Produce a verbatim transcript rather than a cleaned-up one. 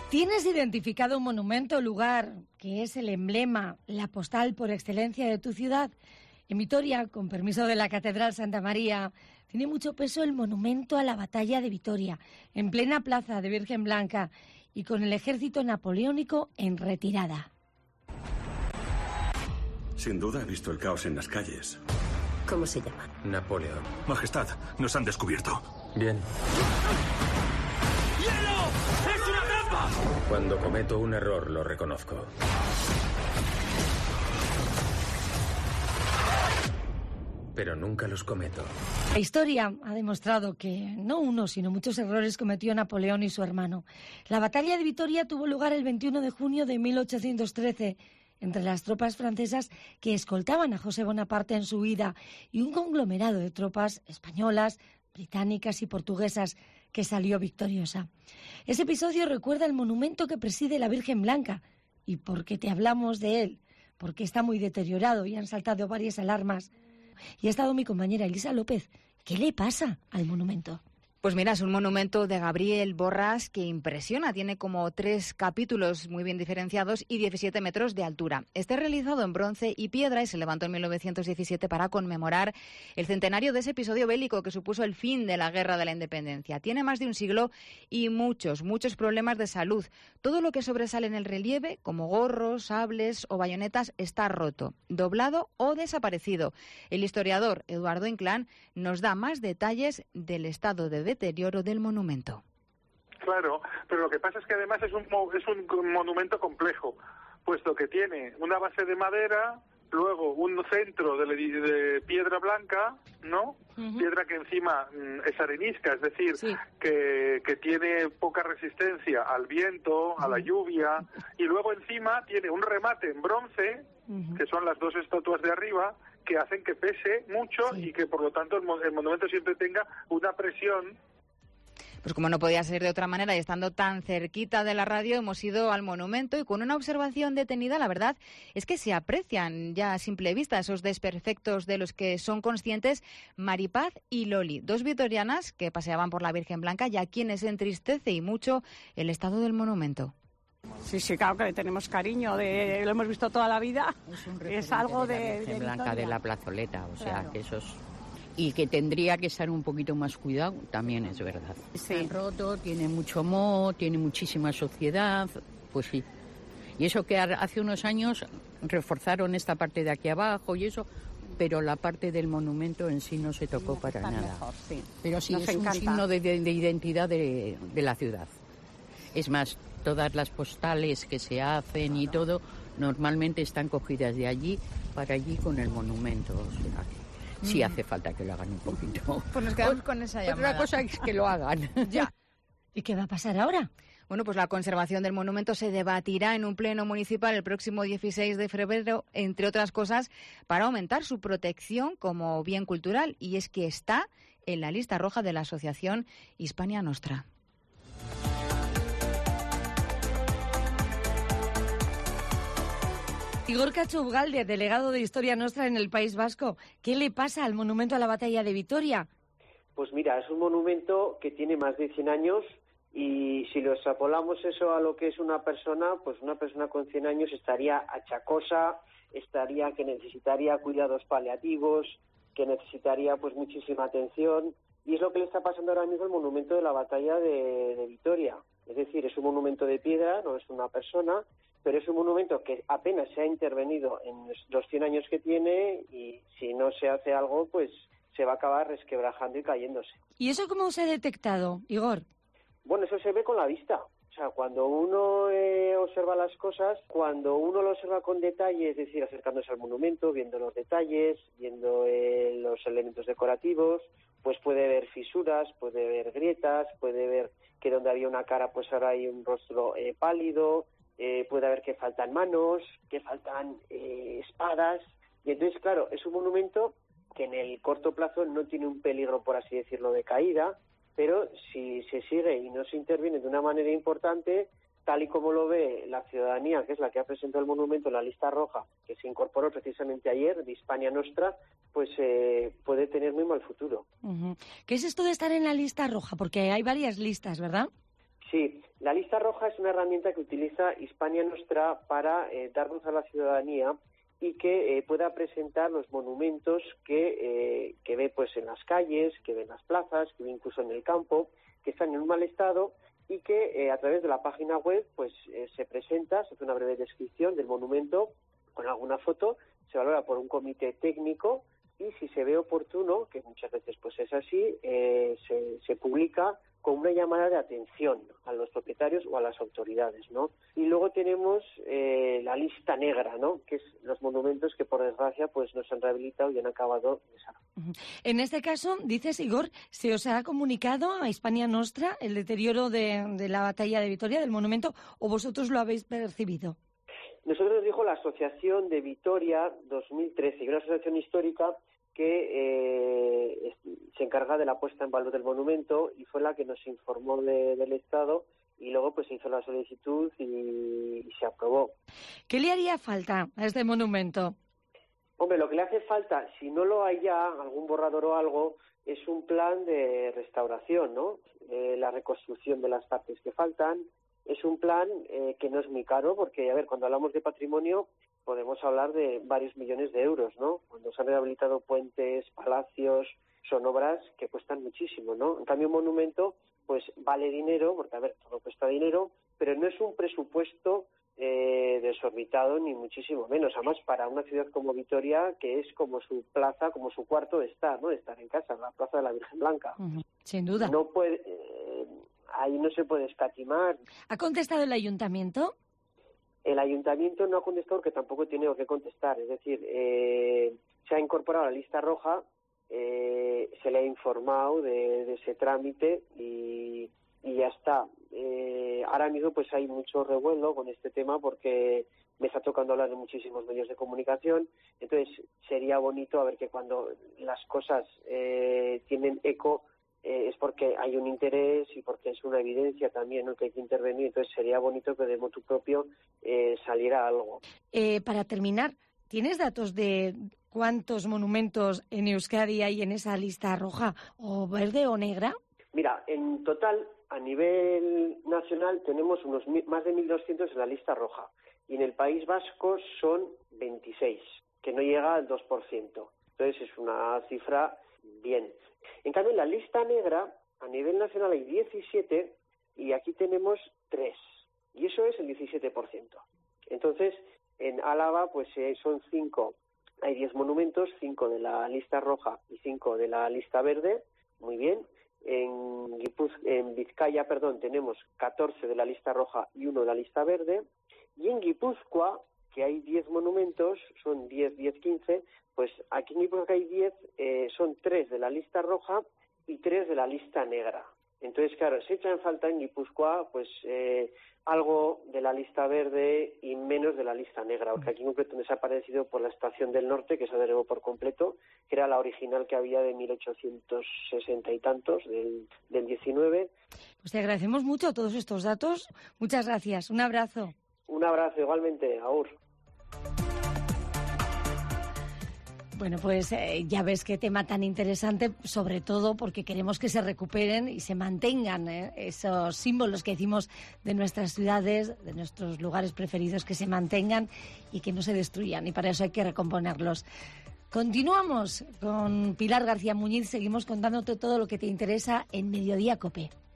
¿Tienes identificado un monumento o lugar que es el emblema, la postal por excelencia de tu ciudad? En Vitoria, con permiso de la Catedral Santa María, tiene mucho peso el monumento a la batalla de Vitoria, en plena plaza de Virgen Blanca y con el ejército napoleónico en retirada. Sin duda ha visto el caos en las calles. ¿Cómo se llama? Napoleón. Majestad, nos han descubierto. Bien. ¡Hielo! ¡Es una trampa! Cuando cometo un error, lo reconozco. Pero nunca los cometo. La historia ha demostrado que no uno, sino muchos errores cometió Napoleón y su hermano. La batalla de Vitoria tuvo lugar el veintiuno de junio de mil ochocientos trece entre las tropas francesas que escoltaban a José Bonaparte en su huida y un conglomerado de tropas españolas, británicas y portuguesas que salió victoriosa. Ese episodio recuerda el monumento que preside la Virgen Blanca. ¿Y por qué te hablamos de él? Porque está muy deteriorado y han saltado varias alarmas. Y ha estado mi compañera Elisa López. ¿Qué le pasa al monumento? Pues mira, es un monumento de Gabriel Borràs que impresiona. Tiene como tres capítulos muy bien diferenciados y diecisiete metros de altura. Está realizado en bronce y piedra y se levantó en mil novecientos diecisiete para conmemorar el centenario de ese episodio bélico que supuso el fin de la Guerra de la Independencia. Tiene más de un siglo y muchos, muchos problemas de salud. Todo lo que sobresale en el relieve, como gorros, sables o bayonetas, está roto, doblado o desaparecido. El historiador Eduardo Inclán nos da más detalles del estado de deterioro del monumento. Claro, pero lo que pasa es que además es un, es un monumento complejo, puesto que tiene una base de madera, luego un centro de, de piedra blanca, ¿no? Uh-huh. Piedra que encima es arenisca, es decir, sí. que, que tiene poca resistencia al viento, uh-huh. a la lluvia, y luego encima tiene un remate en bronce, uh-huh. que son las dos estatuas de arriba, que hacen que pese mucho sí. y que por lo tanto el, el monumento siempre tenga una presión. Pues como no podía ser de otra manera y estando tan cerquita de la radio, hemos ido al monumento y con una observación detenida, la verdad es que se aprecian ya a simple vista esos desperfectos de los que son conscientes Maripaz y Loli, dos vitorianas que paseaban por la Virgen Blanca y a quienes entristece y mucho el estado del monumento. Sí, sí, claro que le tenemos cariño, de, lo hemos visto toda la vida, es, es algo de, de, de Blanca de la plazoleta, o sea, claro. que eso es... Y que tendría que estar un poquito más cuidado, también es verdad. Sí. Está roto, tiene mucho moho, tiene muchísima suciedad, pues sí. Y eso que hace unos años reforzaron esta parte de aquí abajo y eso, pero la parte del monumento en sí no se tocó no, para nada. Mejor, sí. Pero sí Nos es encanta. un signo de, de, de identidad de, de la ciudad. Es más, todas las postales que se hacen y todo, normalmente están cogidas de allí para allí con el monumento. O sea, que sí hace falta que lo hagan un poquito. Pues nos quedamos con esa llamada. Otra cosa es que lo hagan. Ya. ¿Y qué va a pasar ahora? Bueno, pues la conservación del monumento se debatirá en un pleno municipal el próximo dieciséis de febrero, entre otras cosas, para aumentar su protección como bien cultural. Y es que está en la lista roja de la Asociación Hispania Nostra. Igor Cacho Ugalde, delegado de Historia Nostra en el País Vasco. ¿Qué le pasa al monumento a la batalla de Vitoria? Pues mira, es un monumento que tiene más de cien años y si lo extrapolamos eso a lo que es una persona, pues una persona con cien años estaría achacosa, estaría que necesitaría cuidados paliativos, que necesitaría pues muchísima atención y es lo que le está pasando ahora mismo al monumento de la batalla de, de Vitoria. Es decir, es un monumento de piedra, no es una persona, pero es un monumento que apenas se ha intervenido en los cien años que tiene y si no se hace algo, pues se va a acabar resquebrajando y cayéndose. ¿Y eso cómo se ha detectado, Igor? Bueno, eso se ve con la vista. O sea, cuando uno eh, observa las cosas, cuando uno lo observa con detalle, es decir, acercándose al monumento, viendo los detalles, viendo eh, los elementos decorativos, pues puede ver fisuras, puede ver grietas, puede ver que donde había una cara, pues ahora hay un rostro eh, pálido, Eh, puede haber que faltan manos, que faltan eh, espadas, y entonces, claro, es un monumento que en el corto plazo no tiene un peligro, por así decirlo, de caída, pero si se sigue y no se interviene de una manera importante, tal y como lo ve la ciudadanía, que es la que ha presentado el monumento en la lista roja, que se incorporó precisamente ayer, de Hispania Nostra, pues eh, puede tener muy mal futuro. Uh-huh. ¿Qué es esto de estar en la lista roja? Porque hay varias listas, ¿verdad? Sí, la lista roja es una herramienta que utiliza Hispania Nostra para eh, darnos a la ciudadanía y que eh, pueda presentar los monumentos que, eh, que ve pues en las calles, que ve en las plazas, que ve incluso en el campo, que están en un mal estado y que eh, a través de la página web pues eh, se presenta, se hace una breve descripción del monumento con alguna foto, se valora por un comité técnico y si se ve oportuno, que muchas veces pues es así, eh, se, se publica con una llamada de atención a los propietarios o a las autoridades, ¿no? Y luego tenemos eh, la lista negra, ¿no? Que es los monumentos que por desgracia pues no se han rehabilitado y han acabado en esa. En este caso, dices, Igor, ¿se os ha comunicado a Hispania Nostra el deterioro de, de la batalla de Vitoria, del monumento, o vosotros lo habéis percibido? Nosotros nos dijo la Asociación de Vitoria dos mil trece, una asociación histórica que eh, se encarga de la puesta en valor del monumento y fue la que nos informó de, del estado y luego pues se hizo la solicitud y, y se aprobó. ¿Qué le haría falta a este monumento? Hombre, lo que le hace falta, si no lo hay ya, algún borrador o algo, es un plan de restauración, ¿no? Eh, la reconstrucción de las partes que faltan. Es un plan eh, que no es muy caro porque, a ver, cuando hablamos de patrimonio podemos hablar de varios millones de euros, ¿no? Cuando se han rehabilitado puentes, palacios, son obras que cuestan muchísimo, ¿no? En cambio, un monumento, pues vale dinero, porque, a ver, todo cuesta dinero, pero no es un presupuesto eh, desorbitado ni muchísimo menos. Además, para una ciudad como Vitoria, que es como su plaza, como su cuarto de estar, ¿no? De estar en casa, la Plaza de la Virgen Blanca. Uh-huh. Sin duda. No puede... Eh, ahí no se puede escatimar. ¿Ha contestado el ayuntamiento? El ayuntamiento no ha contestado porque tampoco tiene que contestar. Es decir, eh, se ha incorporado a la lista roja, eh, se le ha informado de, de ese trámite y, y ya está. Eh, ahora mismo pues hay mucho revuelo con este tema porque me está tocando hablar en muchísimos medios de comunicación. Entonces sería bonito a ver que cuando las cosas eh, tienen eco, Eh, es porque hay un interés y porque es una evidencia también, ¿no?, que hay que intervenir. Entonces sería bonito que de motu propio eh, saliera algo. Eh, para terminar, ¿tienes datos de cuántos monumentos en Euskadi hay en esa lista roja o verde o negra? Mira, en total, a nivel nacional, tenemos unos más de mil doscientos en la lista roja y en el País Vasco son veintiséis, que no llega al dos por ciento. Entonces es una cifra bien. En cambio, en la lista negra, a nivel nacional hay diecisiete y aquí tenemos tres. Y eso es el diecisiete por ciento. Entonces, en Álava, pues eh, son cinco. Hay diez monumentos, cinco de la lista roja y cinco de la lista verde. Muy bien. En, Guipuz, en Vizcaya, perdón, tenemos catorce de la lista roja y uno de la lista verde. Y en Guipúzcoa, que hay diez monumentos, son diez, diez, quince, pues aquí en Guipúzcoa hay diez, eh, son tres de la lista roja y tres de la lista negra. Entonces, claro, se echa en falta en Guipúzcoa pues eh, algo de la lista verde y menos de la lista negra, porque aquí en concreto desaparecido por la Estación del Norte, que se derribó por completo, que era la original que había de mil ochocientos sesenta y tantos, del, del diecinueve. Pues te agradecemos mucho todos estos datos. Muchas gracias. Un abrazo. Un abrazo, igualmente. Agur. Bueno, pues eh, ya ves qué tema tan interesante, sobre todo porque queremos que se recuperen y se mantengan eh, esos símbolos que decimos de nuestras ciudades, de nuestros lugares preferidos, que se mantengan y que no se destruyan. Y para eso hay que recomponerlos. Continuamos con Pilar García Muñiz, seguimos contándote todo lo que te interesa en Mediodía COPE.